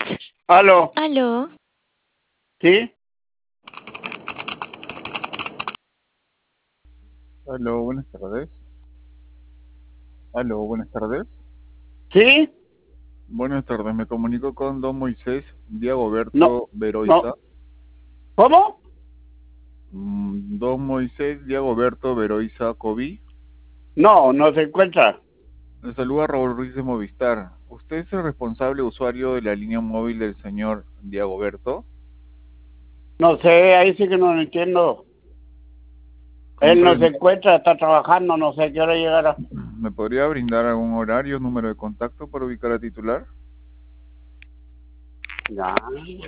Aló, Aló, ¿sí? Aló, buenas tardes. Aló, buenas tardes. ¿Sí? Buenas tardes, me comunico con don Moisés No, Diagoberto no. Veroiza. ¿Cómo? Don Moisés Diagoberto Veroiza Cobi. No, no se encuentra. Le saluda Raúl Ruiz de Movistar. ¿Usted es el responsable usuario de la línea móvil del señor Diagoberto? No sé, ahí sí que no lo entiendo. Él no se Comprendo. encuentra, está trabajando, no sé a qué hora llegará. ¿Me podría brindar algún horario, número de contacto para ubicar a titular? Ya.